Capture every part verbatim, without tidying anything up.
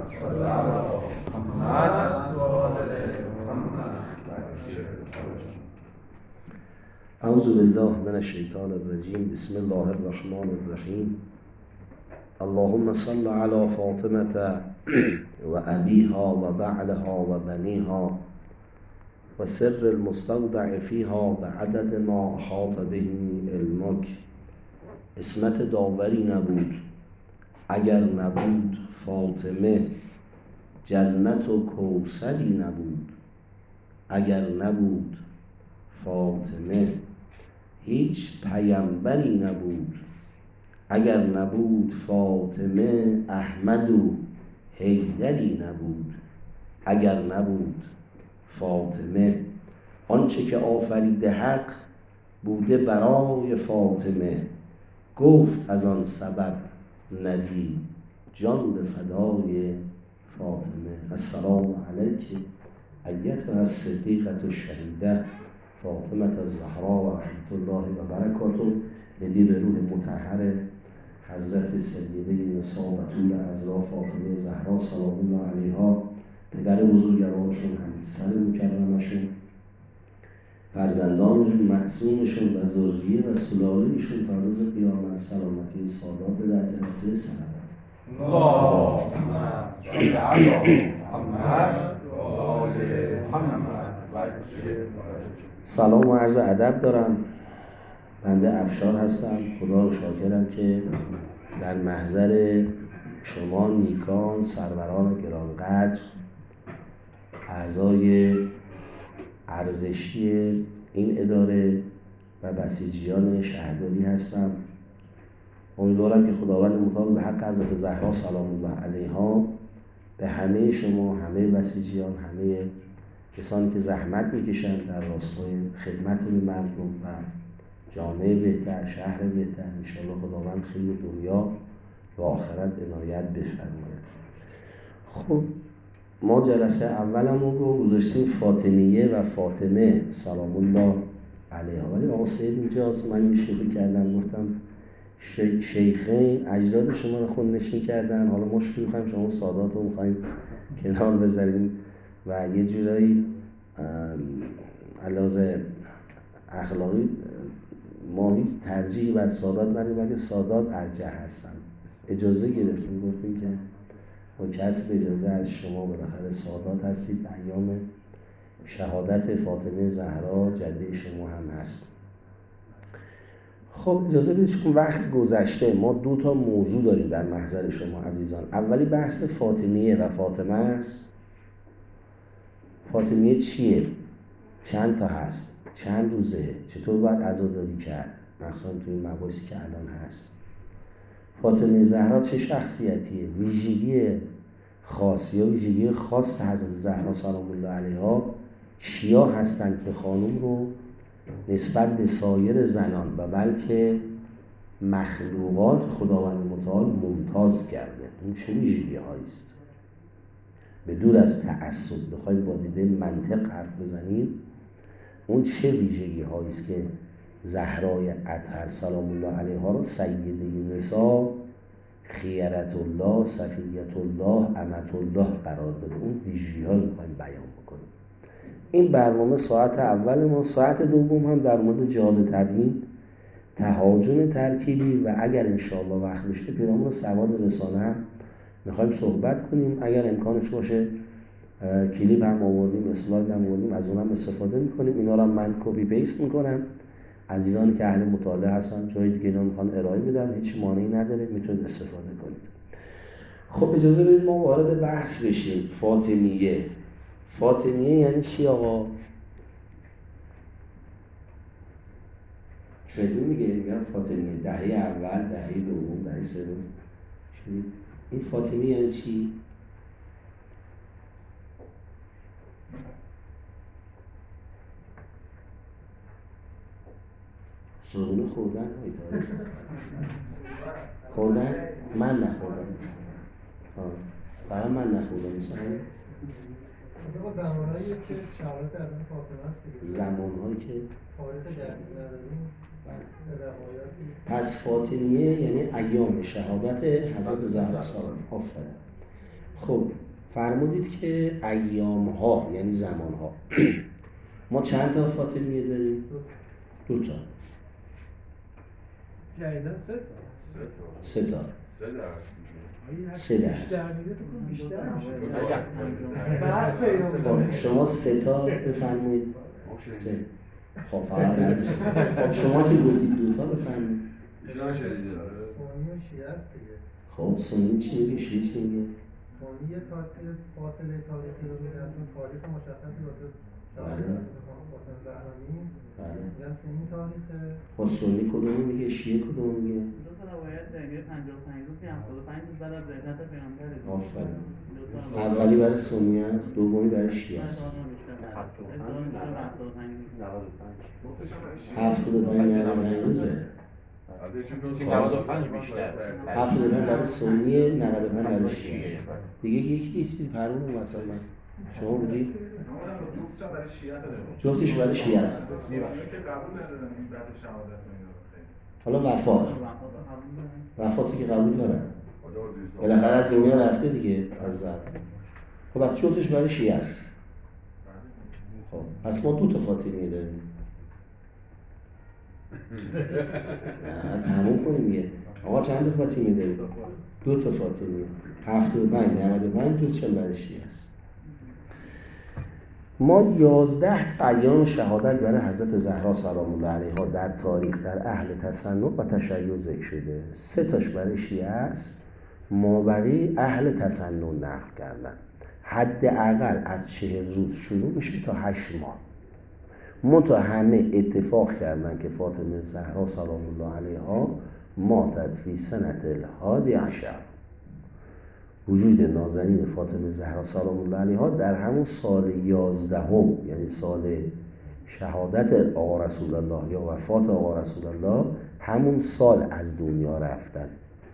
صل علی محمد و آل محمد. اعوذ بالله من الشیطان الرجیم. بسم الله الرحمن الرحیم. اللهم صل علی فاطمة و ابیها و بعلها و بنیها و سر المستودع فیها بعدد ما احاط به علمک. اسمت داوری نبود اگر نبود فاطمه، جنت و کوثری نبود اگر نبود فاطمه، هیچ پیامبری نبود اگر نبود فاطمه، احمد و حیدری نبود اگر نبود فاطمه. آنچه که آفریده حق بوده برای فاطمه، گفت از آن سبب ندید جان به فدای فاطمه. السلام علیک ایتها الصدیقة الشهیده فاطمه الزهرا و رحمت الله و برکاته. ندی به روح مطهر حضرت سیده نساء بتول عذرا فاطمه زهرا سلام الله علیها، پدر بزرگوارشون، همسر مکرمشون، فرزندانشون، معصومشون و ذریه و سلالهشون تا روز قیامت. سلامتی سادات در جلسه سلامت. اللهم صل علی محمد و آل محمد. سلام و عرض ادب دارم. بنده افشار هستم. خدا رو شاکرم که در محضر شما نیکان، سروران گرانقدر، اعضای ارزشی این اداره و بسیجیان شهرداری هستم. امیدوارم که خداوند متعال به حق حضرت زهرا سلام الله علیها به همه شما، همه بسیجیان، همه کسانی که زحمت میکشن در راستای خدمت به مردم و جامعه بهتر، شهر بهتر، انشاءالله خداوند خیر دنیا و آخرت عنایت بفرماید. خب ما جلسه اولمون رو گذاشتیم فاطمیه و فاطمه سلام الله علیها، ولی آقا سید اینجاست. من یه شوخی کردم، گفتم شی... شیخین اجداد شما رو خون نشین کردن، حالا ما شروع می‌خوایم شما سادات رو می‌خوایم کنار بذاریم و یه جورایی علاوه اخلاقی ما هیچ ترجیحی بر سادات نداریم، ولی سادات ارجح هستن. اجازه گرفتیم، گفتیم که با کسب اجازه از شما بالاخره سادات هستید. ایام شهادت فاطمه زهرا جده شما هم هست. خب اجازه بدید، چون وقت گذشته، ما دو تا موضوع داریم در محضر شما عزیزان. اولی بحث فاطمیه و فاطمه است. فاطمیه چیه؟ چند تا هست؟ چند روزه؟ چطور باید عزاداری کرد؟ مخصوصا توی این مباحثی که الان هست. فاطمه زهرا چه شخصیتیه؟ ویژگی خاص یا ویژگی خاص حضرت زهرا سلام الله علیها چیا هستن که خانم رو نسبت به سایر زنان و بلکه مخلوقات خداوند متعال ممتاز کرده؟ اون چه ویژگی هایی است؟ به دور از تعصب بخوایم با دیده منطق حرف بزنیم، اون چه ویژگی هایی است که زهرای اطهر سلام الله علیها رو سیده نساء خیرت الله، صفیت الله، امت الله قرار داده؟ اون ویژگی ها رو میخوایم بیان بکنیم. این برنامه ساعت اول ما. ساعت دوم هم در مورد جهاد تبیین، تهاجم ترکیبی و اگر انشاءالله وقت بشه پیرامون سواد رسانه هم میخوایم صحبت کنیم. اگر امکانش باشه کلیپ هم آوردیم، اسلاید هم آوردیم، از اونم استفاده میکنیم. اینا رو من کپی پیست میکنم. عزیزانی که اهل مطالعه هستن جای دیگه اینا میخوان ارائه بدن، هیچ مانعی نداره، میتونید استفاده کنید. خب اجازه بدید ما وارد بحث بشیم. فاطمیه. فاطمیه یعنی چی آقا؟ شدید میگه میگن فاطمیه دهه اول، دهه دوم، دهه سوم. این فاطمیه یعنی چی؟ صابونه خوردن هایی داره؟ خوردن؟ من نخوردم. برای من نخوردم مثلا. زمانهایی که شهادت از این فاطمه است دیگه. زمانهایی که تاریخ دقیق نداریم. بله. پس فاطمیه یعنی ایام شهادت حضرت زهرا سلام. آفرین. خب فرمودید که ایام ها یعنی زمان ها ما چند تا فاطمیه داریم؟ دو تا جدیدن سه تا سه تا سه تا سه درست دیگه. سه درصد. بیشتر میشه بس خب شما سه تا بفرمایید. چه؟ خب فقط بعدش. خب شما که گفتید دو تا بفرمایید. اینا شدیده سنی و شیعه است دیگه. خب سنی چی میگه؟ شیعه چی میگه؟ سنی یه تاریخ فاصله تاریخی رو میگه، اون تاریخ مشخصی واسه شهادت فاطمه زهرا نیست. بله. میگن که این تاریخه. خب سنی کدوم میگه؟ شیعه کدوم میگه؟ دو تا روایت داریم، یه پنجاه و پنج روزی هفتاد و پنج روز بعد از بعثت پیامبره. آفرین. دو تا اولی برای سنی است، دومی برای شیعه است. هفتاد و پنج نود و پنج روزه. نود و پنج بیشتر. هفتاد و پنج برای سنیه، نود و پنج برای شیعه است. دیگه یکی یه چیزی پرمون مثلا شما بودید؟ جفتش برای شیعه است. حالا وفات وفاتی که قبول دارن بالاخره از دنیا رفته دیگه از زد. خب از جفتش برای شیعه است. خب پس ما دو تا فاطمیه داریم. نه تموم کنیم یه آقا چند تا فاطمیه داریم؟ دو تا فاطمیه. هفتاد و پنج نود و پنج جفتش برای شیعه است. ما یازده تا ایام شهادت برای حضرت زهرا سلام الله علیها در تاریخ در اهل تسنن و تشیع ذکر شده. سه تاش برای شیعه است، مابقی اهل تسنن نقل کردن. حداقل از چهل روز شروع میشه تا هشت ماه. منتها همه اتفاق کردن که فاطمه زهرا سلام الله علیها ماتت فی سنة الحادی عشر، وجود نازنین فاطمه زهرا سلام الله علیها در همون سال یازدهم، یعنی سال شهادت آقا رسول الله یا وفات آقا رسول الله، همون سال از دنیا رفتن.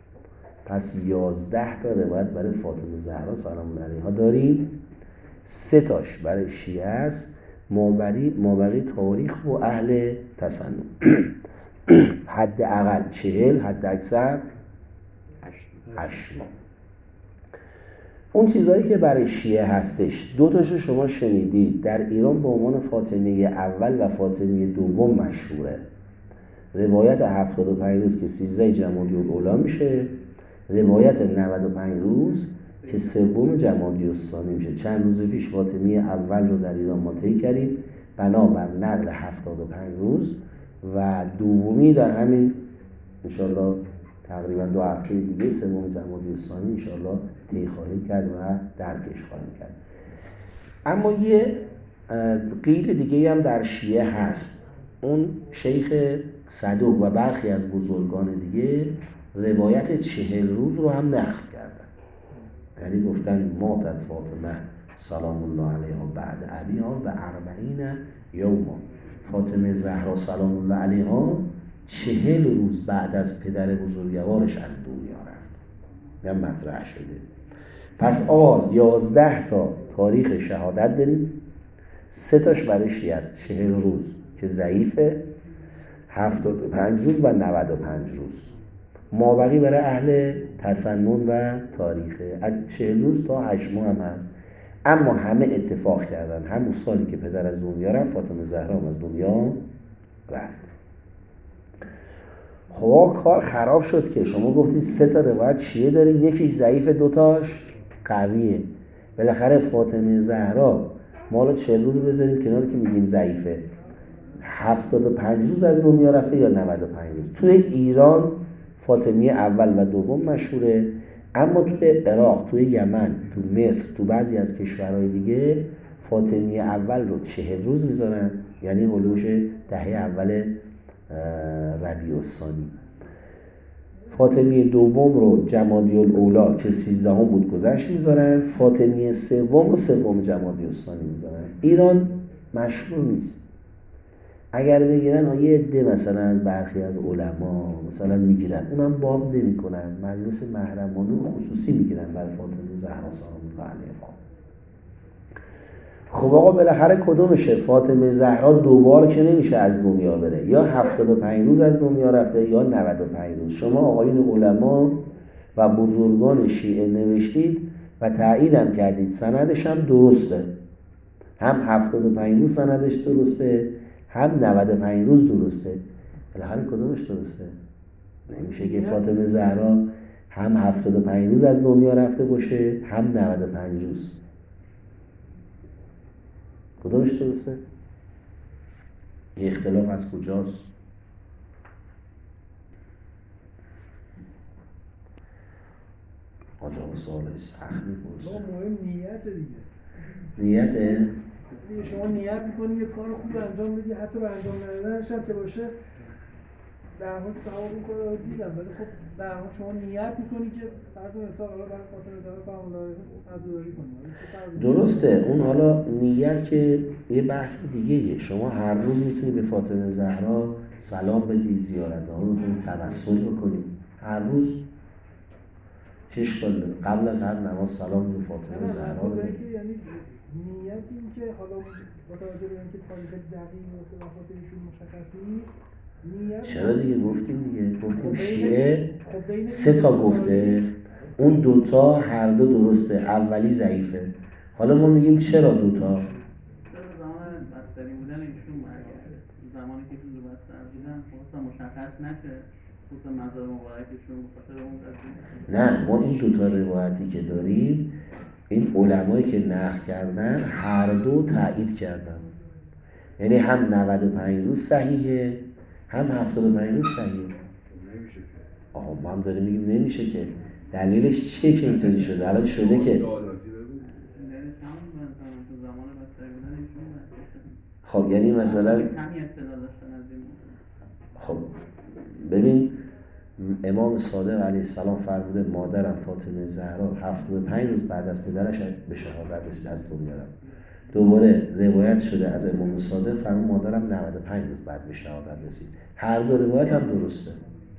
پس یازده تا روایت برای فاطمه زهرا سلام الله علیها داریم. سه تاش برای شیعه است، مابقی مابقی تاریخ و اهل تسنن. حد اقل چهل، حد اکثر هشت ماه. اون چیزایی که برای شیعه هستش دو تاشو شما شنیدید، در ایران به عنوان فاطمیه اول و فاطمیه دوم مشهوره. روایت هفتاد و پنج روز که سیزده جمادی الاولی میشه، روایت نود و پنج روز که سوم جمادی الثانی میشه. چند روز پیش فاطمیه اول رو در ایران ما طی کردیم بنابر نقل هفتاد و پنج روز و دومی در همین انشالله تقریبا دو هفته دیگه سوم جمادی الثانی انشالله طی خواهیم کرد و درکش خواهیم کرد. اما یه قیل دیگه هم در شیعه هست. اون شیخ صدوق و برخی از بزرگان دیگه روایت چهل روز رو هم نقل کردن، یعنی گفتن ماتت فاطمه سلام الله علیها بعد ابیها و اربعین یوما، فاطمه زهرا سلام الله علیها چهل روز بعد از پدر بزرگوارش از دنیا رفت. هم مطرح شده. پس آقا یازده تا تاریخ شهادت داریم، سه تاش برای شیعه است، چهل روز که ضعیفه، هفتاد و پنج روز و نود و پنج روز. مابقی برای اهل تسنن و تاریخه، از چهل روز تا هشت ماه هم هست. اما همه اتفاق کردن همون سالی که پدر از دنیا رفت، فاطمه زهرا هم از دنیا رفت. خب کار خراب شد که شما گفتید سه تا روایت شیعه داریم، یکیش ضعیف دوتاش قویه. بالاخره فاطمه زهرا ما حالا چهل روز بذاریم کنار که میگیم ضعیفه، هفتاد و پنج روز از دنیا رفته یا نود و پنج روز. توی ایران فاطمیه اول و دوم مشهوره، اما توی عراق، توی یمن، تو مصر، تو بعضی از کشورهای دیگه فاطمیه اول رو چهل روز میذارن، یعنی هلوش دهه اول ربیع الثانی. فاطمیه دوم رو جمادی الاولی که سیزدهم بود گذشت میذارن، فاطمیه سوم رو سوم جمادی الثانی میذارن. ایران مشهور نیست. اگر بگیرن یه عده مثلا برخی از علما مثلا میگیرن، اونم باب نمیکنن، مجلس محرمانه خصوصی میگیرن برای فاطمه زهرا سلام الله علیها. خب آقا بالاخره کدومشه؟ فاطمه زهرا دوبار که نمیشه از دنیا بره، یا هفتاد و پنج روز از دنیا رفته یا نود و پنج روز. شما آقایون علما و بزرگان شیعه نوشتید و تاییدم کردید سندش هم درسته، هم هفتاد و پنج روز سندش درسته، هم نود و پنج روز درسته. بالاخره کدومش درسته؟ نمیشه که فاطمه زهرا هم هفتاد و پنج روز از دنیا رفته باشه، هم نود و پنج روز. کدومش درسته؟ این اختلاف از کجاست؟ آجا سوال سخت میپرسه. مهم نیت دیگه. نیته؟ دیگه شما نیت میکنی یه کار خوب انجام بدی، حتی به انجام ندادنش هم که باشه در حال ثواب میکنه رو دیدم، ولی خب در حال شما نیت میکنی که فرض مثال حالا برای خاطر داره سلام علیکم عزاداری کنی. درسته، اون حالا نیت که یه بحث دیگه. شما هر روز میتونی به فاطمه زهرا سلام بدی، زیارت ها رو کنی، توسل بکنی هر روز. چه اشکال داره؟ قبل از هر نماز سلام به فاطمه زهرا بدی. یعنی نیت این که حالا با توجه به اینکه تاریخ دقیق واسه وفات ایشون مشخص نیست، چرا دیگه گفتیم دیگه گفتیم شیعه سه تا گفته، اون دوتا هر دو درسته، اولی ضعیفه. حالا ما میگیم چرا دوتا؟ چرا زمان بستری بودن ایشون برگرده، زمانی که ایشون رو بستر بودن خواستم مشخص نشه خصوصا مزار مبارکشون بخاطر اون قضیه. نه، ما این دوتا روایتی که داریم این علمایی که نقل کردن هر دو تایید کردن، یعنی هم نود و پنج روز صحیحه هم هفتاد و پنج روز صحیحه. آها ما هم داریم میگیم نمیشه که. دلیلش چیه که اینطوری شده؟ الان شده که خب یعنی مثلا خب ببین امام صادق علیه السلام فرموده مادرم فاطمه زهرا هفتاد و پنج روز بعد از پدرش به شهادت رسید از دنیا رفت. دوباره روایت شده از امام صادق فرمود مادرم نود و پنج روز بعد به شهادت رسید. هر دو روایت هم درسته.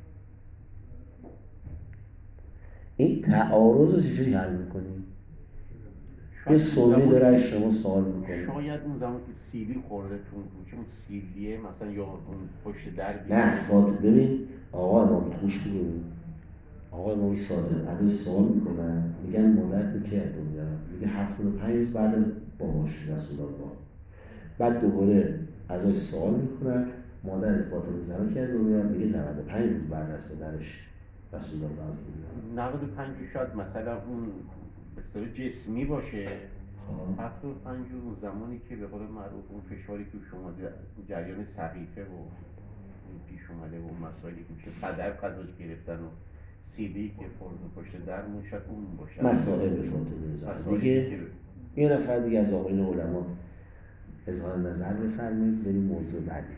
این تعارض رو چجوری حل میکنیم؟ یه سومی داره از شما سوال میکنه. شاید اون زمان که سیلی خورده تون بود، چون سیلیه مثلا یا اون پشت در بیده. نه فاطمه ببین آقا امام گوش بگیریم. آقا امام صادق ازش سوال میکنن، میگن مادرتون کی از دنیا رفت؟ میگه هفتاد و پنج روز بعد از باباش رسول الله. بعد دوباره ازش سوال میکنن مادر فاطمه زهرا کی از دنیا رفت؟ میگه نود و پنج روز بعد از پدرش رسول الله از دنیا. نود و پنج شاید مثلا اون به اصطلاح جسمی باشه. هفتاد و پنج اون زمانی که به قول معروف اون فشاری که شما جریان سقیفه و پیش اومده و مسائلی که میشه قدر قضاش گرفتن و سیدی که فرد پشت در شاید اون باشه. مسائل فاطمه زهرا دیگه. یه نفر دیگه از آقایون علما اظهار نظر بفرمایید بریم موضوع بعدی.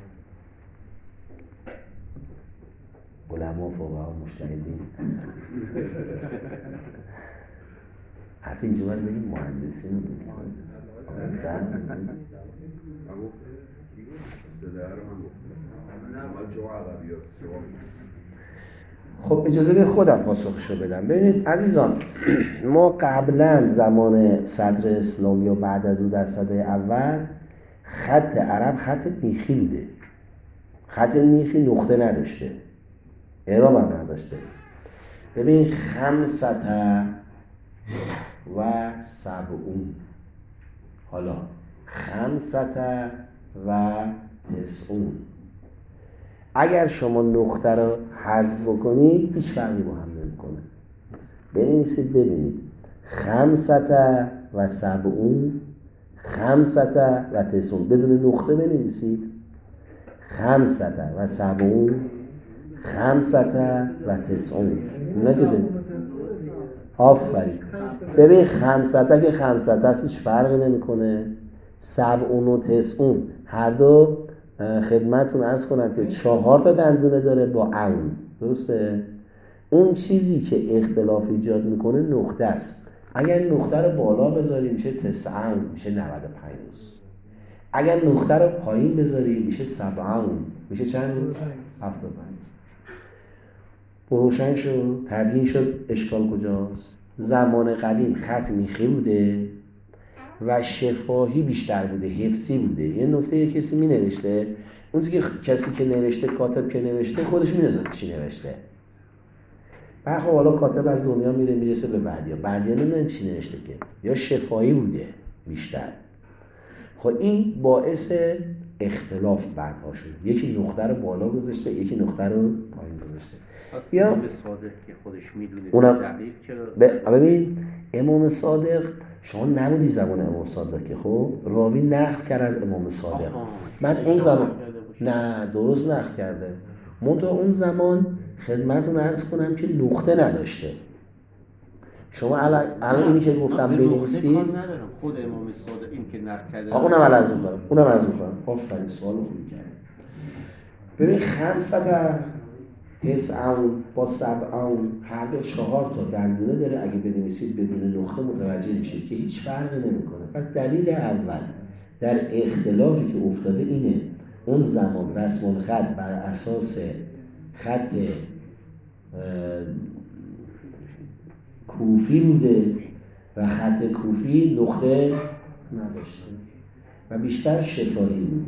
علما فقها مجتهدین. حرف اینجا باید بگیم مهندسین رو بگیم. خب اجازه به خودم پاسخشو بدم. ببینید عزیزان، ما قبلا زمان صدر اسلام یا بعد از او در سده اول خط عرب خط میخی بوده. خط میخی نقطه نداشته، اعراب هم نداشته. ببین خمسطه و سبعون، حالا خمسطه و تسعون. اگر شما نقطه رو حذف بکنید هیچ فرقی با هم نمیکنه. بنویسید ببینید خمسطه و سبعون، خمسطه و تسعون، بدون نقطه بنویسید خمسطه و سبعون، خمسطه و تسعون. نگیده آفرین. ببین خمسطه که خمسطه است هیچ فرقی نمیکنه. سبعون و تسعون هر دو خدمتون عرض کنم که چهار تا دندونه داره با عین، درسته؟ اون چیزی که اختلاف ایجاد میکنه نقطه است. اگر نقطه رو بالا بذاری میشه تسعون، میشه نود و پنج روز. اگر نقطه رو پایین بذاری میشه سبعون، میشه چند روز؟ هفتاد و پنج. روشن شد، تبیین شد اشکال کجاست. زمان قدیم خط میخی بوده و شفاهی بیشتر بوده، حفظی بوده. یه نکته یه کسی می نوشته، اون که کسی که نوشته، کاتب که نوشته، خودش می نوشته چی نوشته. بعد خب حالا کاتب از دنیا میره میرسه به بعدیا، بعدیا نمیدونن چی نوشته که، یا شفاهی بوده بیشتر. خب این باعث اختلاف بعدها شد، یکی نقطه رو بالا گذاشته یکی نقطه رو پایین گذاشته. یا امام صادق که خودش میدونه اونم دقیق چرا ببین امام صادق شما نبودی زمان امام صادق که خب راوی نقل کرد از امام صادق، من اون زمان نه درست نقل کرده، منتها اون زمان خدمتتون عرض کنم که نقطه نداشته. شما الان الان اینی که گفتم بنویسید خود امام صادق این که نقل کرده اونم عرض می‌کنم اونم عرض می‌کنم آفرین سوال خوبی کرد. ببین خمسد تسعون با سبعون هر دو چهار تا دندونه داره، اگه بنویسید بدون نقطه متوجه میشید که هیچ فرقی نمیکنه. پس دلیل اول در اختلافی که افتاده اینه اون زمان رسم الخط بر اساس خط کوفی بوده و خط کوفی نقطه نداشته و بیشتر شفاهی بوده.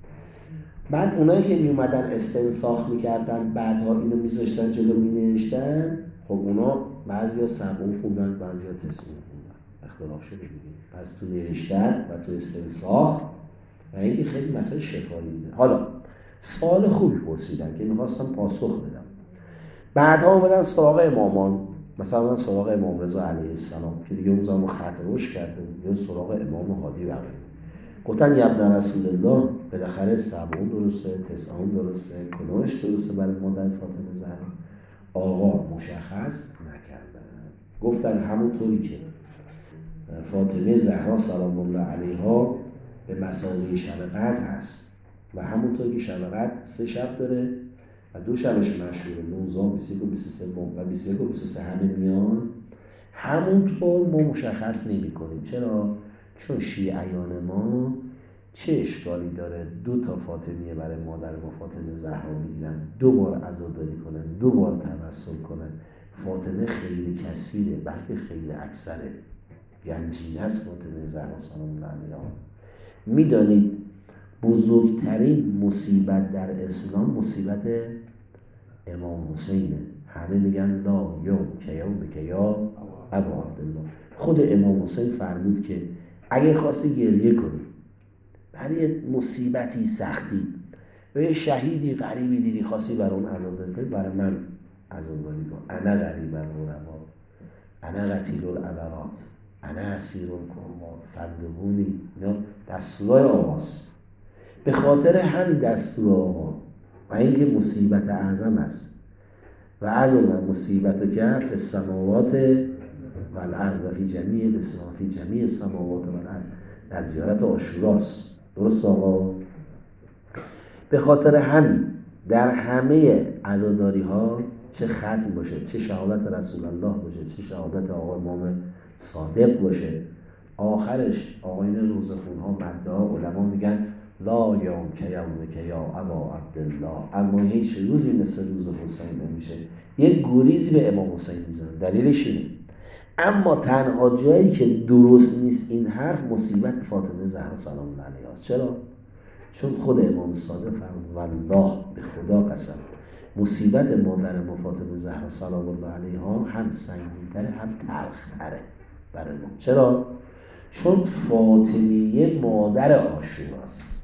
بعد اونایی که می اومدن استنساخ میکردن بعدها اینو میذاشتن جلو مینوشتن، خب اونا بعضیا سبعون خوندن بعضیا تسعون خوندن، اختلاف شده دیگه. پس تو نوشتن و تو استنساخ و اینکه خیلی مسئله شفاهی بوده. حالا سوال خوبی پرسیدن که میخواستم پاسخ بدم. بعدها اومدن سراغ امامان، مثلا سراغ امام رضا علیه السلام که دیگه اون زمان خط روش کرده، یا سراغ امام هادی بقیه گفتن یا ابن رسول الله بالاخره سبعون درسته، تسعون درسته، کدامش درسته برای مادر فاطمه زهرا؟ آقا مشخص نکردن، گفتن همونطوری که فاطمه زهرا سلام الله علیها به مثابه شب قدر هست و همونطور که شب قدر سه شب داره و دو شبش مشهوره، نوزدهم، بیست و یک و بیست و سه و بیست و یک و بیست و سه همه میان، همونطور ما مشخص نمی کنیم. چرا؟ چون شیعیان ما چه اشکالی داره دو تا فاطمیه برای مادر ما فاطمه زهرا بگیرن، دو بار عزاداری کنن، دو بار توسل کنن. فاطمه خیلی کثیره بلکه خیلی اکثره، گنجینه است فاطمه زهرا سلام الله علیها. میدانید بزرگترین مصیبت در اسلام مصیبت امام حسینه. همه میگن لا یوم که یوم که یا ابا عبدالله. خود امام حسین فرمود که اگه خواستی گریه کنی برای مصیبتی سختی و یه شهیدی غریبی دیدی خواستی برای اون عزاداری کنی، برای من عزاداری کن. انا غریب الغربا، انا قتیل العبرات، انا اسیر الکربات، فندقونی. اینا دستورای آقاست. به خاطر همین دستور آقا و اینکه مصیبت اعظم است و عظم مصیبت که فی السماوات و الارض و فی جمیع الاسلام فی جمیع السماوات و الارض در زیارت عاشوراست. درست آقا؟ به خاطر همین در همه عزاداری ها چه ختم باشه، چه شهادت رسول الله باشه، چه شهادت آقا امام صادق باشه، آخرش آقایون روزخون ها مدعا علما میگن لا یوم که یوم که یا ابا عبدالله، اما هیچ روزی مثل روز حسین نمیشه. یک گریزی به امام حسین میزنن. دلیلش اینه. اما تنها جایی که درست نیست این حرف مصیبت فاطمه زهرا سلام الله علیها. چرا؟ چون خود امام صادق فرمود والله به خدا قسم مصیبت مادر ما فاطمه زهرا سلام الله علیها هم سنگین‌تره هم تلخ‌تره برای ما. چرا؟ چون فاطمیه مادر عاشوراست.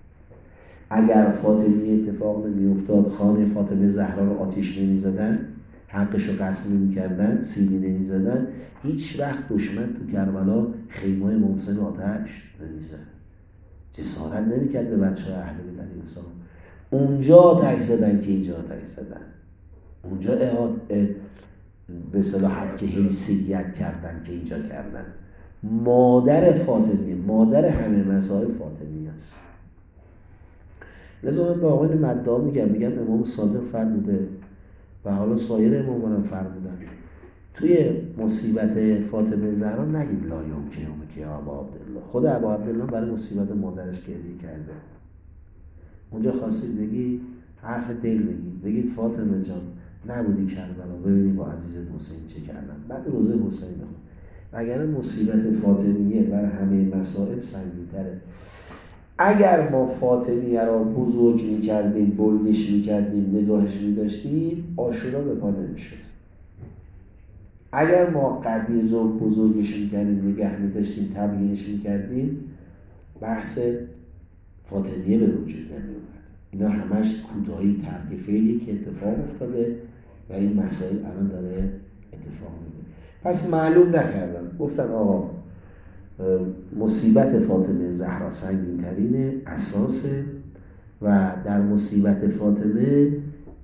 اگر فاطمیه اتفاق نمی‌افتاد خانه فاطمه زهرا رو آتش نمی‌زدن، حقش رو غصب نمی‌کردن، سیلی نمی‌زدن، هیچ وقت دشمن تو کربلا خیمه امام حسین آتش نمی‌زد. جسارت نمی‌کرد به بچه‌های اهل بیت علیهم السلام. اونجا آتش زدن که اینجا آتش زدن. اونجا احاد به صلاحت که حیثیت کردن که اینجا کردن. مادر فاطمیه، مادر همه مسائل فاطمیه است. لذا من به آقایون مدعا میگم میگم امام صادق فرموده و حالا سایر امامان هم فرمودن توی مصیبت فاطمه زهرا نگید لا یوم که یوم که ابا عبدالله. خود ابا عبدالله برای مصیبت مادرش گریه کرده. اونجا خواستید بگی حرف دل بگید، بگید فاطمه جان نبودی کربلا ببینی با عزیز حسین چه کردن، بعد روزه حسین بخون. اگر مصیبت فاطمیه بر همه مسائل سنگین‌تره. اگر ما فاطمیه را بزرگ می‌کردیم، بلدش می‌کردیم، نگاهش می‌داشتیم، عاشورا به پا نمی‌شد. اگر ما قدیر رو بزرگش میکردیم، نگه میداشتیم، تبیینش میکردیم، بحث فاطمیه به وجود نمیومد. اینا همش کوتاهی ترک فعلی که اتفاق افتاده و این مسائل الان داره اتفاق میده. پس معلوم نکردن، گفتن آقا مصیبت فاطمه زهرا سنگین ترینه، اساسه و در مصیبت فاطمه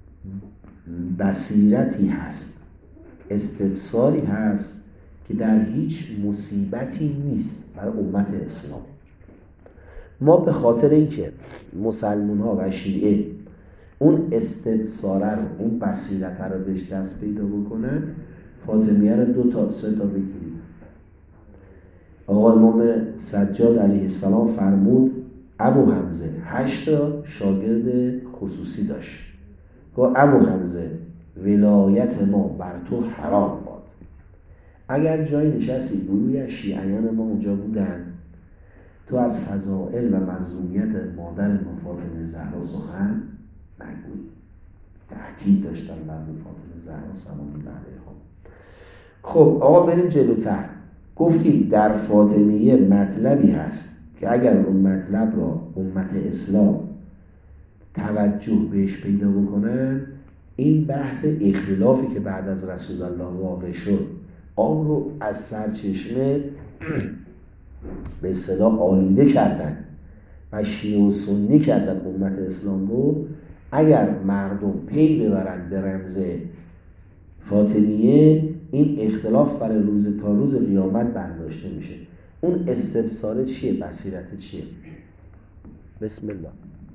بصیرتی هست، استبصاری هست که در هیچ مصیبتی نیست برای امت اسلام. ما به خاطر اینکه مسلمان ها و شیعه اون استبصاره رو، اون بصیرت رو بهش دست پیدا بکنن، فاطمیه رو دو تا سه تا بگیریم. آقا امام سجاد علیه السلام فرمود ابو حمزه هشت تا شاگرد خصوصی داشت. گفت ابو حمزه ولایت ما بر تو حرام باد. اگر جای نشستی گروهی از شیعیان ما اونجا بودن، تو از فضائل و مظلومیت مادر ما فاطمه زهرا سخن نگوی. تأکید داشتن بر فاطمه زهرا سلام الله علیها. خب آقا بریم جلوتر. گفتیم در فاطمیه مطلبی هست که اگر اون مطلب را امت اسلام توجه بهش پیدا بکنن، این بحث اختلافی که بعد از رسول الله واقع شد، آن رو از سرچشمه به اصطلاح آلوده کردن و شیعه و سنی کردن امت اسلام رو. اگر مردم پی ببرند به رمز فاطمیه، این اختلاف برای روز تا روز قیامت برداشته میشه. اون استبصاره چیه؟ بصیرت چیه؟ بسم الله.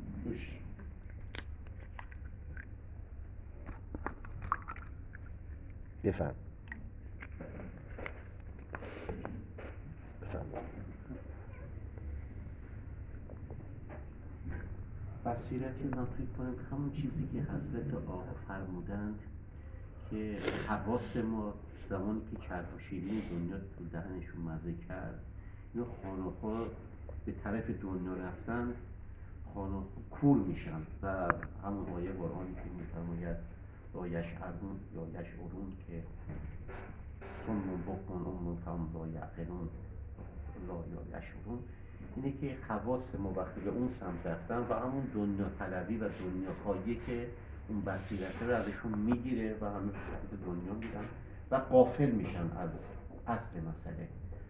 بفهم بفهم بصیرتی من فکر کنم همون چیزی که حضرت آقا فرمودند که حواس ما زمانی که چرخ و شیرین دنیا تو دهنشون مزه کرد، اینا خانوها به طرف دنیا رفتن، خانوها کور میشن و همون آیه قرآنی که میفرماید یا یشعرون یا یشعرون که صم بکن امون فهم لا یعقلون لا یا یشعرون، اینه که حواس ما وقتی به اون سمت رفتن و همون دنیا طلبی و دنیا خواهی که اون بصیرت رو ازشون میگیره و همه به دنیا میرن و غافل میشن از اصل مسئله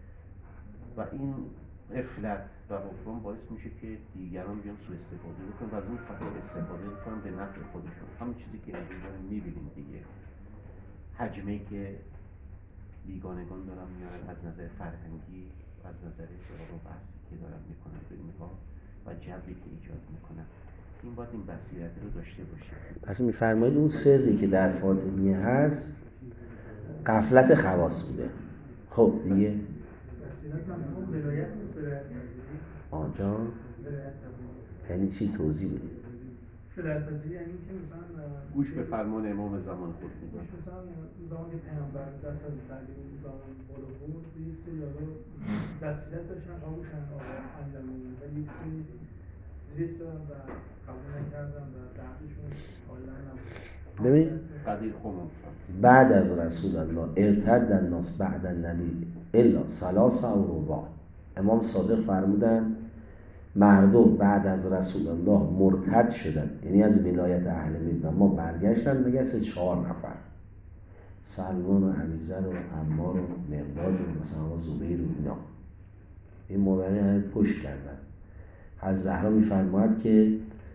و این غفلت و غفلان باعث میشه که دیگران بیان سوء استفاده بکنن و از اون فقط استفاده بکنن به نفع خودشون. همون چیزی که امروز میبینیم دیگه، حجمه که بیگانگان دارن میارن از نظر فرهنگی، از نظر جواب و بحثی که دارن میکنن به اینها و جبری که ایجاد میکنن. این باید این بصیرت رو داشته باشه. پس میفرمایید اون سری که در فاطمیه هست غفلت خواص بوده. خب دیگه بصیرت هم ولایت نیست، ولایت پذیری. آنجا ولایت پذیری یعنی چی؟ توضیح بده. ولایت پذیری یعنی که مثلا گوش به فرمان امام زمان خود میده. مثلا زمان که پیامبر دست از تعلیم زمان بالا بود، یک سری آقا بصیرت داشتن قبول کردن آقا امیرالمومنین، ولی یک سری زیر ایستادن و قبول نکردن و دردشون غالبا نبود. ببین قدیر خمون بعد از رسول الله ارتد الناس بعد النبی الا ثلاث او رباع. امام صادق فرمودن مردم بعد از رسول الله مرتد شدن، یعنی از ولایت اهل بیت و ما برگشتن مگه سه چهار نفر، سلمان و حمیزه و عمار و مقداد و مثلا زبیر و اینا، این موقعی همه پشت کردن. از زهرا میفرماید که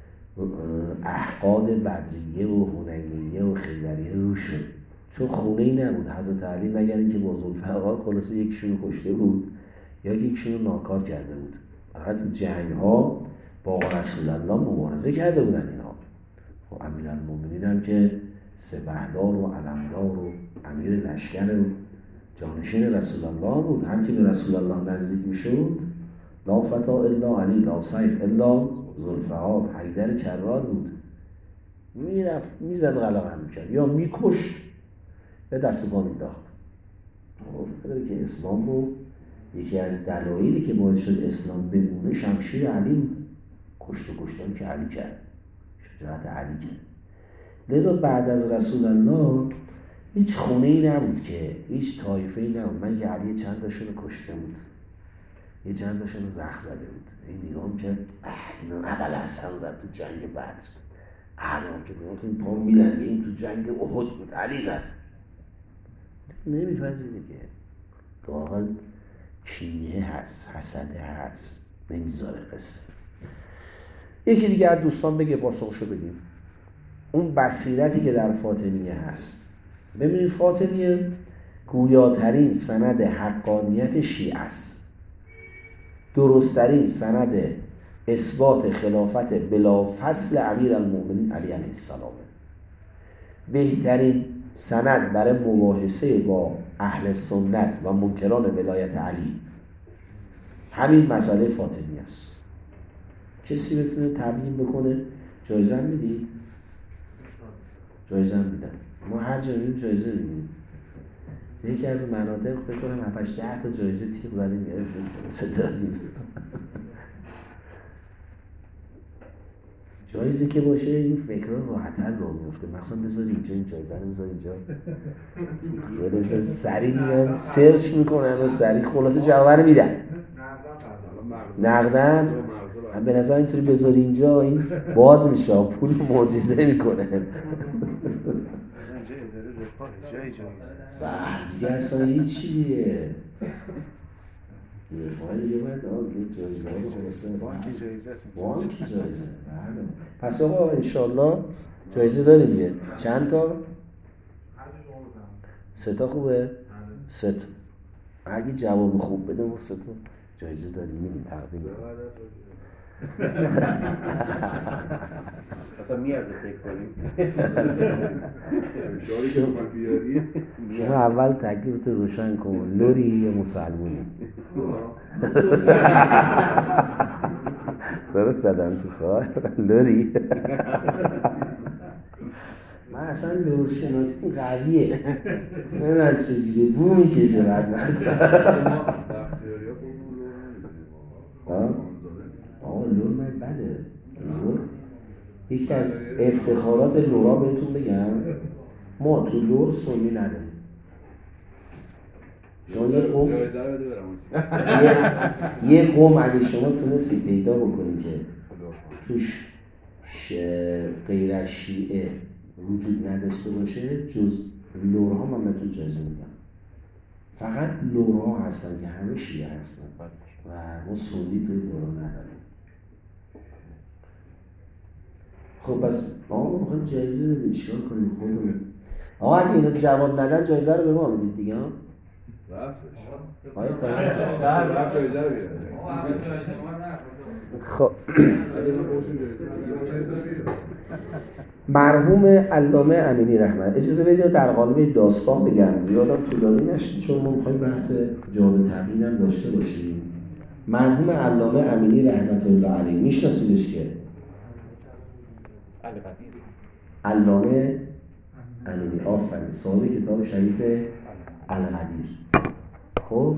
احقاد بدریه و حنینیه و خیبریه رو شد، چون خونه ای نبود. حضرت علی مگر اینکه با ذوالفقار خلاصه یکیشون رو کشته بود یا یکیشون رو ناکار کرده بود. فقط تو جنگ ها با رسول الله مبارزه کرده بودن اینا. و امیرالمومنین هم که سپهدار و علمدار و امیر لشکر و جانشین رسول الله بود. هم که به رسول الله نزدیک میشد لا فتا الا علی لا سیف الا ذوالفقار، حیدر کرار بود، میرفت میزد غلغم میکرد یا میکشت یا دست پا میداخت. خب که اسلام رو یکی از دلایلی که باعث شد اسلام بمونه شمشیر علی، کشت و کشتن که علی کرد، شجاعت علی کرد. لذا بعد از رسول الله هیچ خونه ای نبود که هیچ طایفه ای نبود. من یه علی چند تاشون رو کشته بود، یه چند تاشون رو زخم زده بود. این نگاه میکرد اینا اول حسن زد تو جنگ بدر، اعلام که نگاه این پا میلنگه این تو جنگ احد بود علی زد. نمیپذیره دیگه، واقعا کینه هست، حسده هست، نمیذاره قصه. یکی دیگه از دوستان بگه پاسخشو بدیم. اون بصیرتی که در فاطمیه هست. ببینید فاطمیه گویاترین سند حقانیت شیعه است، درستترین سند اثبات خلافت بلافصل امیرالمؤمنین علی علیه السلام، بهترین سند برای مباحثه با اهل سنت و منکران ولایت علی همین مسئله فاطمیه است. کسی بتونه تبیین بکنه جایزه هم میدید؟ جایزه هم میدن. ما هر جا میدیم جایزه میدیم. یکی از مناطق فکر کنم هفتش ده تا جایزه تیغ زدیم گرفتیم دادیم. جایزه که باشه این فکرها راحت‌تر راه میفته. مثلا بذار اینجا این جایزه رو بذار اینجا، یه روز سریع میان سرچ میکنن و سریع خلاصه جواب رو میدن. نقدن به نظر اینطوری بذاری اینجا این باز میشه، پول معجزه میکنه. دیگه اصلا هیچی دیگه رفاهی دیگه باید آقا جایزه ها رو خلاصه بانکی جایزه هست، بانکی جایزه. پس آقا انشالله جایزه داریم دیگه. چند تا؟ سه تا خوبه؟ سه تا. اگه جواب خوب بده ما سه تا جایزه داریم میدیم تقدیم. اصلا میارزه فکر کنیم. شاری که بخواه بیاری شما اول تکلیفتو روشن کن، لوری یا مسلمونی؟ درست زدم تو خواهر لوری. من اصلا لور شناسی قویه، نمیدونم چجوری بو میکشه بعد مثلا. آه لور من بده. لور یکی از افتخارات لورا بهتون بگم، ما تو لور سنی نداریم. شما یه قوم یه قوم اگه شما تونستی پیدا بکنی که توش غیر از شیعه وجود نداشته باشه جز لورها، من بهتون جایزه میدم. فقط لورها هستن که همه شیعه هستن و ما سنی توی لورا نداریم. خب بس ما میخوایم جایزه بدیم، چیکار کنیم خودمون؟ آقا اگه اینا جواب ندن جایزه رو به ما میدید دیگه ها؟ رفتش آیا تا رفت جایزه رو بیاره. خب مرحوم علامه امینی رحمت، اجازه بدید در قالب داستان بگم زیادم طولانی نشه چون ما میخوایم بحث جهاد تبیین هم داشته باشیم. مرحوم علامه امینی رحمت الله علیه میشناسیدش که علامه امینی آفرین صاحب کتاب شریف القدیر. خب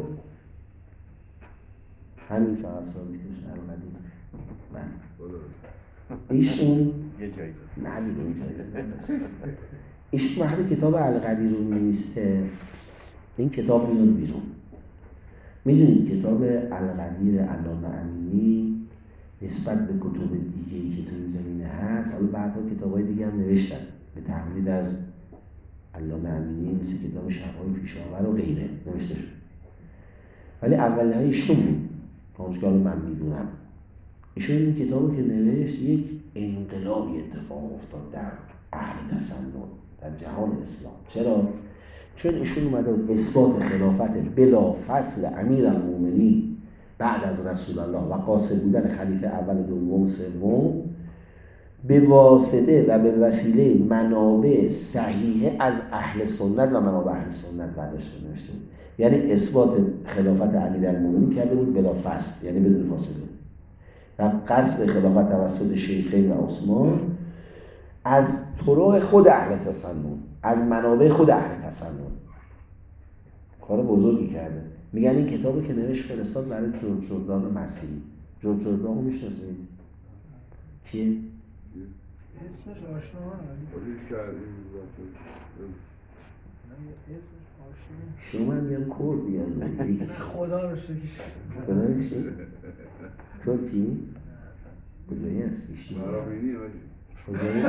همین فقط صاحبش القدیر. من ایشون یه جایزه نه دیگه این جایزه ایشون وقتی کتاب القدیر رو می‌نویسه این کتاب میاد بیرون. میدونید کتاب القدیر علامه امینی نسبت به کتب دیگه‌ای که تو این زمینه هست، حالا بعدها کتاب‌های دیگه هم نوشتن به تقلید از علامه امینی، مثل کتاب شب‌های پیشاور و غیره نوشته شد، ولی اولین های ایشون بود تا اونجا که من میدونم. ایشون این کتابو که نوشت یک انقلابی اتفاق افتاد در اهل تسنن در جهان اسلام. چرا؟ چون ایشون اومده اثبات خلافت بلا فصل امیرالمؤمنین بعد از رسول الله و قاصد بودن خلیفه اول و دوم و سوم به واسطه و به وسیله منابع صحیحه از اهل سنت و منابع اهل سنت برداشته نوشته. یعنی اثبات خلافت امیرالمؤمنین کرده بود بلا فصل، یعنی بدون فاصله، و قصد خلافت توسط شیخین و عثمان از طرق خود اهل تسنن، از منابع خود اهل تسنن. کار بزرگی کرده. میگن این کتابو که نوشت فرستاد برای جورج جردان مسیحی. جورج جردان رو میشناسید؟ کیه؟ اسمش آشنا شما هم یه کرد بیان خدا رو شکر خدا رو شکر ترکی؟ کجایی هستی؟ مرامینی هاشی کجایی؟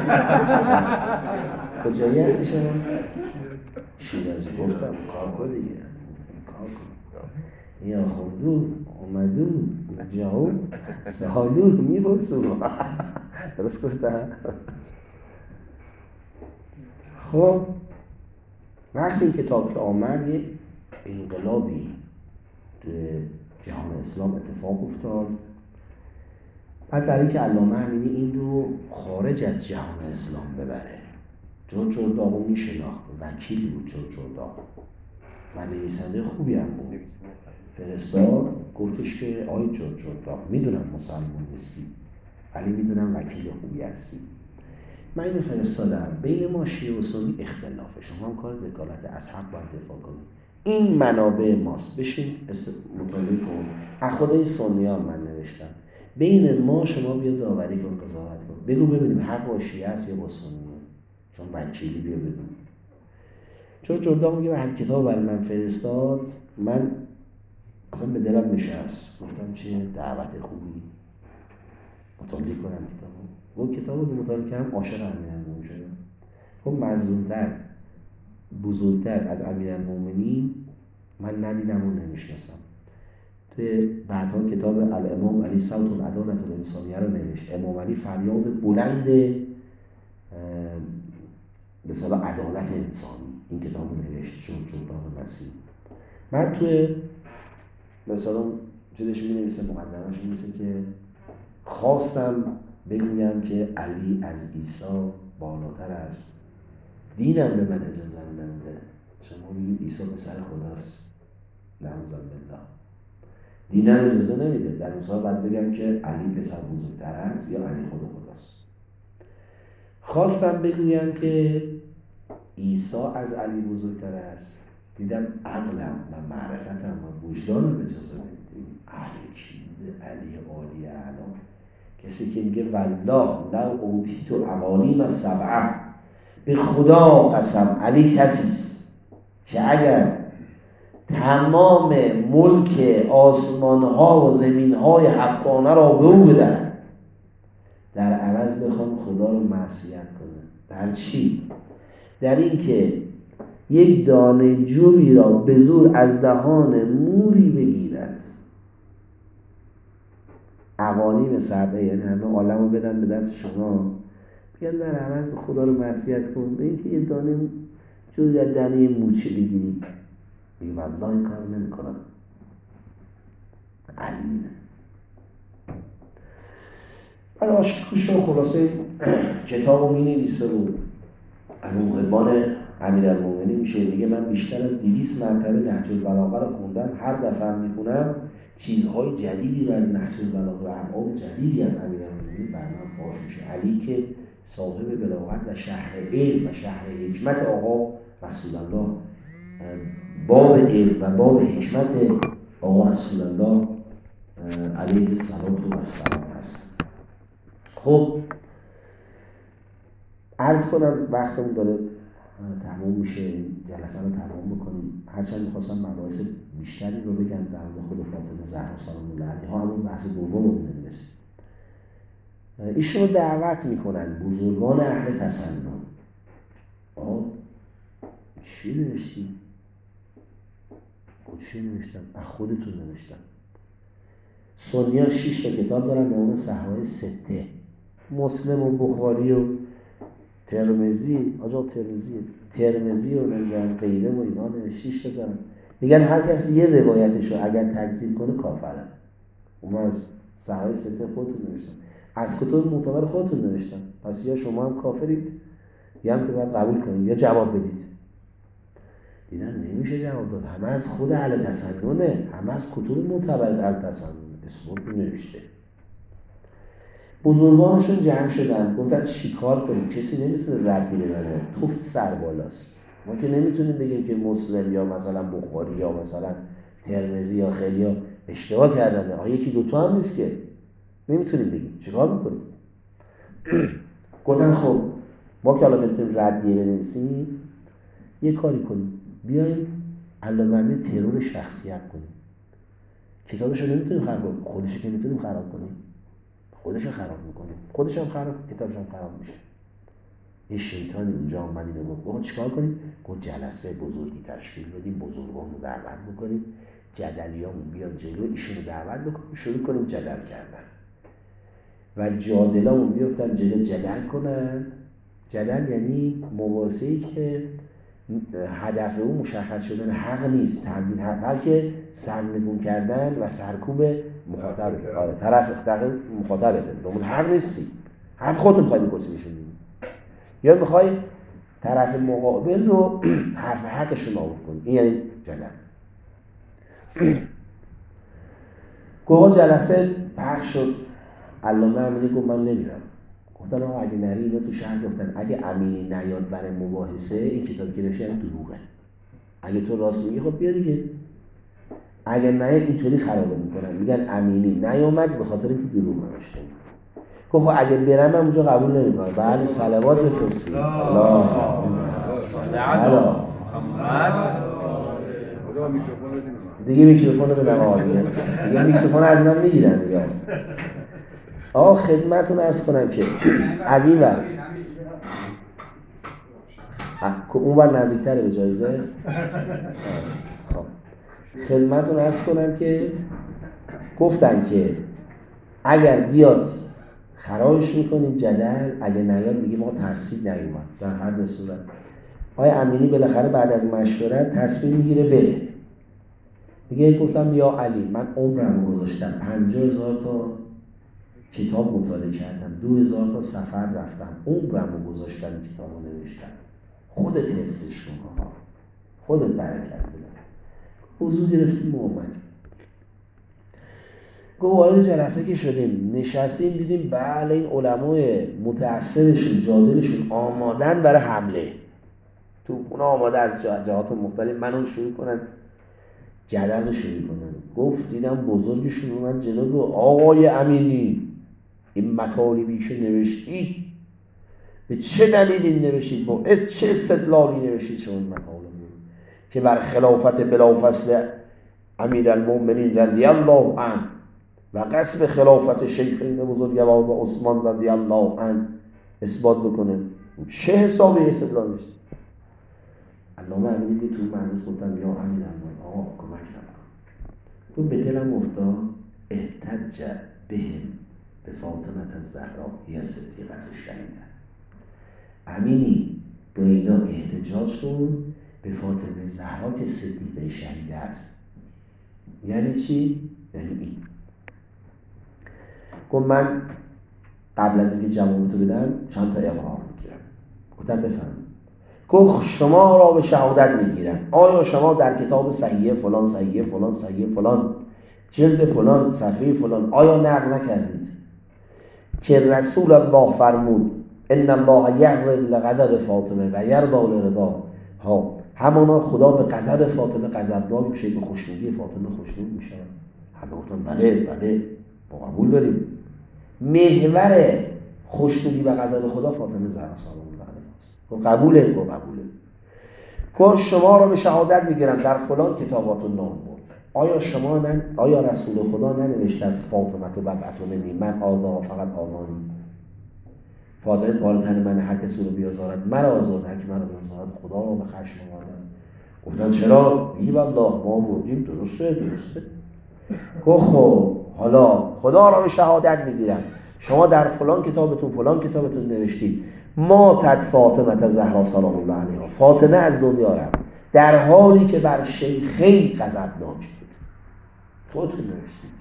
کجایی هستی شما؟ شیرازی گفتم کار کن دیگه کار کن یا خودو اومدو جاو سهالو میبرسو درست گفتم؟ خب وقتی این کتاب که آمد یه انقلابی توی جهان اسلام اتفاق افتاد. بعد برای اینکه علامه امینی این رو خارج از جهان اسلام ببره، جورج جرداق رو میشناخت، وکیل بود جورج جرداق و نویسنده خوبی هم بود. فرستاد گفتش که آی جورج جرداق میدونم مسلمان نیستی ولی میدونم وکیل خوبی هستی، من اینو فرستادم، بین ما شیعه و سنی اختلافه، شما هم کار وکالت از حق باید دفاع کنید، این منابع ماست، بشین مطالعه کن. از خود این سنی ها من نوشتم، بین ما شما بیا داوری کن، قضاوت کن، بگو ببینیم حق با شیعه است یا با سنی، چون وکیلی بیا بگو. چون جرداق میگه بعد کتاب برای من فرستاد، من اصلا به دلم نشست، گفتم چه دعوت خوبی، مطالعه کنم کتابو. اون کتابو که مطالعه کردم عاشق امیرالمومنین شدم. خب مظلوم‌تر، بزرگتر از امیرالمومنین من ندیدم و نمیشناسم. توی بعدها کتاب الامام علی صوت العدالة الانسانیه رو نوشت. امام علی فریاد بلند به اصطلاح عدالت انسانی، این کتاب رو نوشت جورج جرداق مسیح. من توی مثلا چیزش می نویسه، مقدمه‌اش می نویسه که خواستم بگویم که علی از عیسی بالاتر است، دینم به من اجازه نمیده. شما میگید عیسی پسر خداست، نعوذ بالله، دینم اجازه نمیده. در اون سال باید بگم که علی پسر بزرگتر است یا علی خود خداست. خواستم بگویم که عیسی از علی بزرگتر است، دیدم عقلم و معرفتم و وجدانم اجازه نمیده. علی کی بوده؟ علی عالی اعلی، کسی که میگه والله لو اوتیت اقالیم السبعه، به خدا قسم علی کسی است که اگر تمام ملک آسمان ها و زمین های هفتگانه را به او بدن، در عوض بخوام خدا رو معصیت کنه. در چی؟ در این که یک دانه جوی را به زور از دهان موری بگیرد. اقالیم سبعه یعنی همه عالم رو بدن به دست شما، بیان در عوض خدا رو معصیت کن. به اینکه یه دانه جوی از دهنه موچه بگیری، بگی والله این کار نمی کنم. علمینه بعد آشکوش رو خلاصه کتاب رو می نویسه و از محبان امیرالمومنین میشه. میگه من بیشتر از دویست مرتبه نهج البلاغه رو خوندم، هر دفعه هم میخونم چیزهای جدیدی رو از نهج البلاغه و ابعاد جدیدی از امیرالمومنین بر من فاش میشه. علی که صاحب بلاغت و شهر علم و شهر حکمت آقا رسول الله، باب علم و باب حکمت آقا رسول الله علیه السلام هست. خب عرض کنم وقتمون داره تمام میشه، جلسه رو تمام بکنیم. هرچند میخواستم مباحث بیشتری رو بگم در مورد خود فاطمه زهرا سلام الله علیها، همون بحث دوممون نمیرسیم. ایشون رو دعوت میکنن بزرگان اهل تسنن. آه چی نوشتی؟ چی نوشتم؟ از خودتون نوشتم. سنی‌ها شش تا کتاب دارن به اون صحاح سته، مسلم و بخاری و ترمذی، آجا ترمذی ترمذی و نمیدونم غیره و اینا شش تا دارن. میگن هر کسی یه روایتش رو اگر تکذیب کنه کافره. اون از صحاح سته خودتون نوشتم، از کتب معتبر خودتون نوشتم. پس یا شما هم کافرید یا هم که باید قبول کنید یا جواب بدید. دیدن نمیشه جواب داد، همه از خود اهل تسننه، همه از کتب معتبر اهل تسنن اسمت نوشته. بزرگانشون جمع شدن گفتن چیکار کنیم، کسی نمیتونه ردی بزنه، توف سر بالاست. ما که نمیتونیم بگیم که مسلم یا مثلا بخاری یا مثلا ترمذی یا خیلی ها اشتباه کردن، آخه یکی دوتا هم نیست که، نمیتونیم بگیم چیکار میکنیم. گفتن خب ما که حالا نمیتونیم ردیه بنویسیم، یه کاری کنیم، بیایم علامه امینی ترور شخصیت کنیم. کتابش رو نمیتونیم خراب کنیم، خودش که نمیتونیم خراب کنیم، خودش رو خراب میکنیم، خودش هم خراب، کتابش هم خراب میشه. یه شیطانی اونجا اومد اینو گفت آقا چیکار کنیم؟ گفت جلسه بزرگی تشکیل بدیم، بزرگان رو دعوت بکنیم، جدلیامون بیان جلو، ایشون رو دعوت بکنیم، شروع کنیم جدل کردن و جادلامون بیفتن جلو جدل کنن. جدل یعنی مباحثه‌ای که هدف اون مشخص شدن حق نیست، تبیین حق، بلکه سرنگون کردن و سرکوب مخاطب. آره طرف اختر مخاطبته، نمون حق نیستی، حق خودت میخوای بپرسی بشون، یا میخوای طرف مقابل رو حرف حقش رو نابود کنی. این یعنی جدل. گوه جلسه پخش شد، علامه امینی گفت من نمیرم. گفتن آقا اگه نری، اینا تو شهر گفتن اگه امینی نیاد برای مباحثه این کتاب که نوشته دروغه، اگه تو راست میگی خب بیا دیگه، اگه نیاد اینطوری خرابه میکنن، میگن امینی نیومد به خاطر اینکه دروغ نوشته. گفت خب اگه برم من اونجا قبول نمیکنم. بله صلوات بفرستید. الله تعالی محمد. دیگه میکروفون رو بدم آقا، دیگه دیگه میکروفون از من میگیرن دیگه. آقا خدمتتون عرض کنم که از این ور اون ور نزدیکتره به جایزه. خب خدمتتون عرض کنم که گفتن که اگر بیاد خرابش میکنیم جدل، اگه نیاد میگیم ما ترسید نیومد. در هر دو صورت آقای امینی بالاخره بعد از مشورت تصمیم میگیره بره. میگه گفتم یا علی من عمرم رو گذاشتم، پنجاه هزار تا کتاب مطالعه کردم، دو هزار تا سفر رفتم، عمرم رو گذاشتم کتاب رو نوشتم، خودت حفظش کن، خودت برکت بده. وضو گرفتیم و اومدیم. گفت وارد جلسه که شدیم نشستیم دیدیم بله این علمای متعصبشون جادلشون آمادن برای حمله، تو اونا آماده از جهات مختلف منو شروع کنن جدل رو شروع کنن. گفت دیدم بزرگشون اومد جلو، گفت آقای امینی این مطالبی که نوشتید به چه دلیلی نوشتید، با چه استدلالی نوشتید شما این مطالب که بر خلافت بلافصل امیرالمؤمنین رضی الله عنه و قصب خلافت شیخین بزرگوار و عثمان رضی الله عنه اثبات بکنه، چه حسابی استدلال نیست. علامه امینی که تو مجلس گفتم یا امیرالمؤمنین آقا کمک نکن. تو به دلم افتاد احتج بهم به فاطمه الزهرا هی صدیقه الشهیده. امینی با اینا احتجاج کن به فاطمه زهرا که صدیقه شهیده است. یعنی چی؟ یعنی این. گفت من قبل از اینکه جوابتو بدم چند تا اقرار میگیرم. گفتم بفهم. گفت شما را به شهادت میگیرم آیا شما در کتاب صحیح فلان صحیح فلان صحیح فلان جلد فلان صفحه فلان آیا نقل نکردید که رسول الله فرمود ان الله یغضب لغضب فاطمه و یرضا لرضا ها، همانا خدا به غضب فاطمه غضبناک میشه، به خوشنودی فاطمه خوشنود میشه. همه گفتن بله بله ما قبول داریم. محور خوشنودی و غضب خدا فاطمه زهرا سلام الله علیها است. گفت قبوله؟ گفت قبوله. گفت شما را به شهادت میگیرم در فلان کتاباتون نام برد. آیا شما من آیا رسول خدا ننوشته از فاطمه تو بدعت منی من آذا فقط آذانی، فاطمه پاره تن من هر کسی رو بیازارد من آزاد، هر کی من رو بیازارد خدا رو به خشم آورد. گفتن چرا؟ بی والله ما بردیم. درسته درسته. گفت خب حالا خدا را به شهادت میگیرم شما در فلان کتابتون فلان کتابتون نوشتید ما تد فاطمه زهرا سلام الله علیها، فاطمه از دنیا رفت در حالی که بر شیخین غضبناک بود. خودتون نوشتید.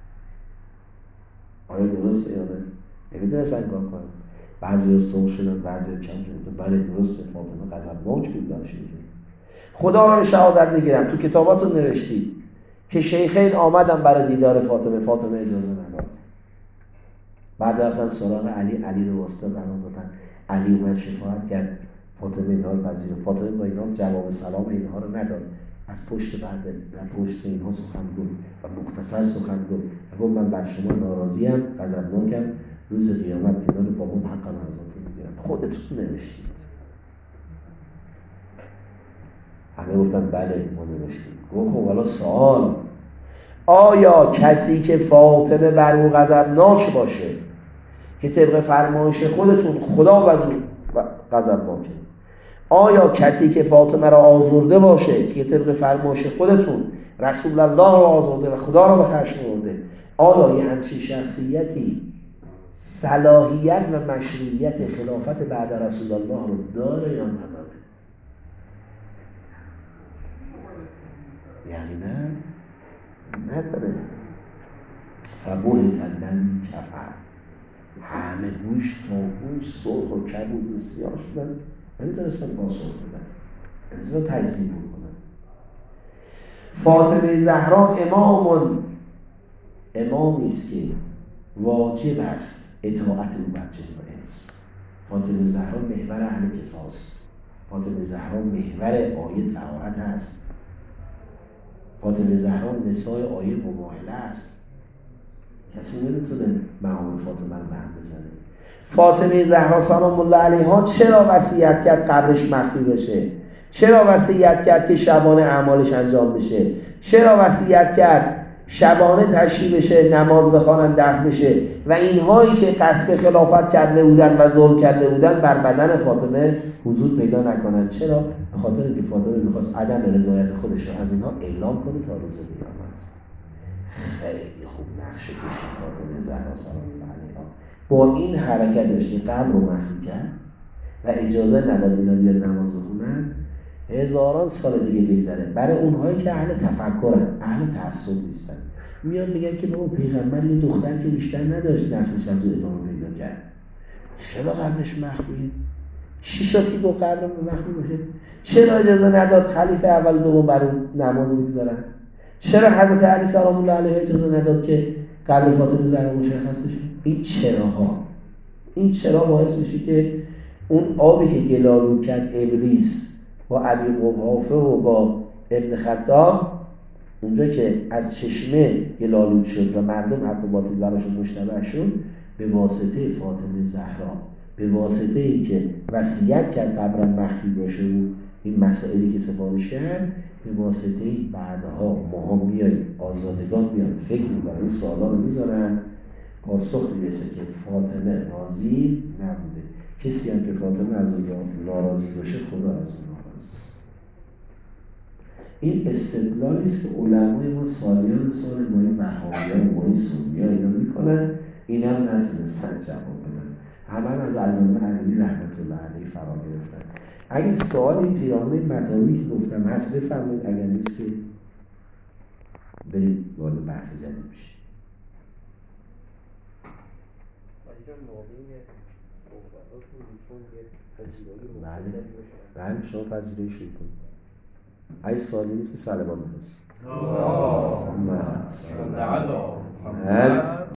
آیا درسته یا نه؟ نمیتونستن کار کنن. بعضی ها صبح شدن بعضی ها کم شدن. بله درسته فاطمه غضبناک بود بر شیخین. خدا را به شهادت میگیرم تو کتاباتون نوشتید که شیخین آمدن برای دیدار فاطمه، فاطمه اجازه نداد. بعد رفتن سراغ علی، علی رو واسطه قرار دادن، علی اومد شفاعت کرد، فاطمه اینها رو پذیرفت. فاطمه با اینا جواب سلام اینها رو نداد، از پشت بعد در پشت اینها سخن گفت و مختصر سخن گفت. گفت من بر شما ناراضیم، غضبناکم، روز قیامت کنار بابام حقم ازتون میگیرم. خودتون نوشتید. همه گفتن بله ما نوشتیم. گفت خب حالا سوال، آیا کسی که فاطمه بر او غضبناک باشه که طبق فرمایش خودتون خدا از او غضبناکه، آیا کسی که فاطمه را آزرده باشه که طبق فرمایش خودتون رسول الله را آزرده و خدا را به خشم آورده، آیا یه همچین شخصیتی صلاحیت و مشروعیت خلافت بعد رسول الله رو داره یا نداره؟ یعنی نه نداره. فبهت الذی کفر، همه گوش تا گوش سرخ و کبود و سیاه شدن، نمیتونستن پاسخ بدن، نمیتونستن تکذیب بکنن. فاطمه زهرا امام امامی است که واجب است اطاعت او بر جن و انس. فاطمه زهرا محور اهل قصاص، فاطمه زهرا محور آیه طهارت است، فاطمه زهرا نسای آیه مباهله است. کسی نمیتونه معامل فاطمه رو به هم بزنه. فاطمه زهرا سلام الله علیها چرا وصیت کرد قبرش مخفی بشه؟ چرا وصیت کرد که شبانه اعمالش انجام بشه؟ چرا وصیت کرد شبانه تشییع بشه، نماز بخوانن، دفن بشه؟ و اینهایی که قصد خلافت کرده بودن و ظلم کرده بودن بر بدن فاطمه حضور پیدا نکنن. چرا؟ به خاطر اینکه فاطمه می‌خواست عدم رضایت خودش رو از اینها اعلام کنه تا روز قیامت. خیلی خوب نقشه کشید فاطمه زهرا سلام الله علیها. با این حرکتش که قبر رو مخفی کرد و اجازه نداد اینا بیاد نماز بخونن، هزاران سال دیگه بگذره برای اونهایی که اهل تفکرن، اهل تعصب نیستن، میان میگن که بابا پیغمبر یه دختر که بیشتر نداشت نسلش از او ادامه پیدا کرد، چرا قبرش مخفی؟ چی شد که دو قبر مخفی باشه؟ چرا اجازه نداد خلیفه اول و دوم برای نماز بگذارن؟ چرا حضرت علی سلام الله علیه اجازه نداد که قبر فاطمه زهرا مشخص بشه؟ این چراها، این چرا باعث میشه که اون آبی که گلالود کرد ابلیس با ابی قحافه و با ابن خطاب، اونجا که از چشمه گلالود شد و مردم حق و باطل براش مشتبه شد، به واسطه فاطمه زهرا، به واسطه این که وصیت کرد قبرم مخفی باشه و این مسائلی که سفارش کرد، به واسطه این بعدها ماها میاییم آزادگان میان فکر میکنن این سوالا رو میذارن، پاسخ میرسه که فاطمه راضی نبوده. کسی هم که فاطمه از اون ناراضی باشه خدا از اون ناراضی است. این استدلالی است که علمای ما سالیان سال ما این وهابیان و ما این سنی‌ها اینا میکنن، این هم نتونستن جواب بدن. همه هم از علامه علی رحمت الله علیه فرا گرفتن. اگه سوالی پیرامون این مطالبی که گفتم هست بفرمایید، اگر نیست که بریم وارد بحث جدید بشیم. بله بله شما پذیرایی شروع کنید. اگه سوالی نیست که سلام بپرسید.